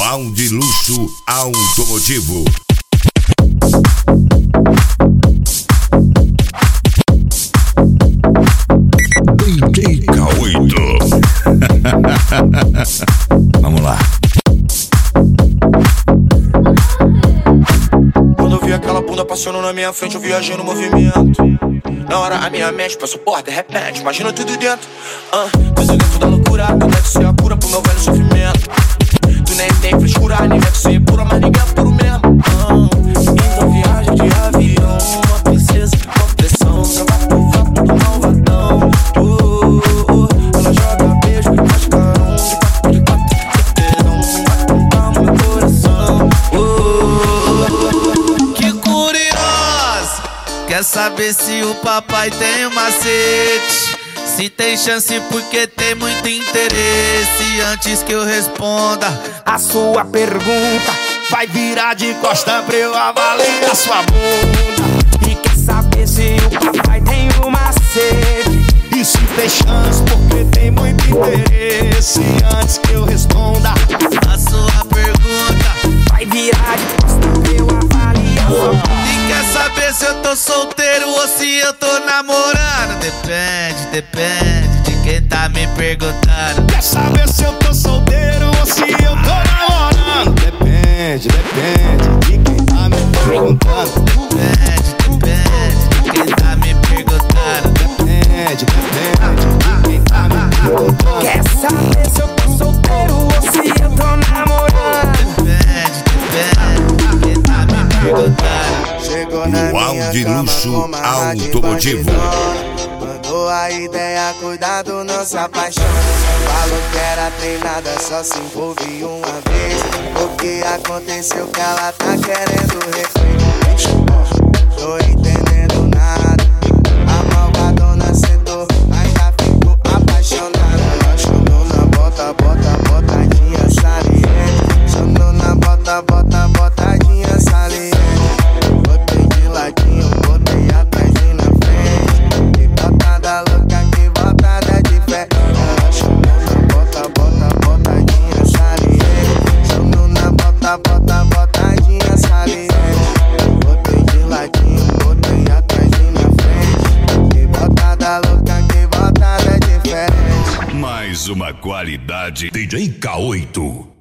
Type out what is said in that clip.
Manual de luxo automotivo. DJ K8. Vamos lá. Quando eu vi aquela bunda passando na minha frente, eu viajei no movimento. Na hora a minha mente passou por de repente, imagina tudo dentro. Tudo dentro da loucura, tu deve ser a cura pro meu velho sofrimento. Tu nem tem frescura, nem deve ser pura, mas ninguém é puro mesmo. Então viagem de avião, uma princesa, uma pressão, cavalo do vento do malvadão. Ela joga beijo, faz carão, de quatro, certezão, vai cantar no meu coração. Que curiosa, quer saber se o papai tem um macete? Se tem chance porque tem muito interesse. Antes que eu responda a sua pergunta, vai virar de costa pra eu avaliar sua bunda. E quer saber se o papai tem um macete? E se tem chance porque tem muito interesse. Antes que eu responda a sua pergunta, Vai virar de costa pra eu avaliar sua bunda. e quer saber se eu tô solteiro ou se eu tô namorando? Depende de quem tá me perguntando. Quer saber se eu tô solteiro ou se eu tô namorando? Depende de quem tá me perguntando. Depende de quem tá me perguntando. Depende de quem tá me perguntando. Quer saber se eu tô solteiro ou se eu tô namorando? Depende de quem tá me perguntando. Chegou na Manual minha de cama luxo com uma automotivo. Mandou a ideia, cuidado, não se apaixona. Falou que era treinada, só se envolve uma vez. O que aconteceu que ela tá querendo refém? Tô entendendo nada. A malvadona sentou, mas já ficou apaixonada. Ela chamou na botadinha saliente. Chamou na botadinha saliente. Botei de ladinho, botei atrás e na frente. Que botada louca, que botada de fé. Ela chamou na botadinha saliente. Chamou na botadinha saliente. Botei de ladinho, botei atrás e na frente. Que botada louca, que botada de fé. Mais uma qualidade DJ K8.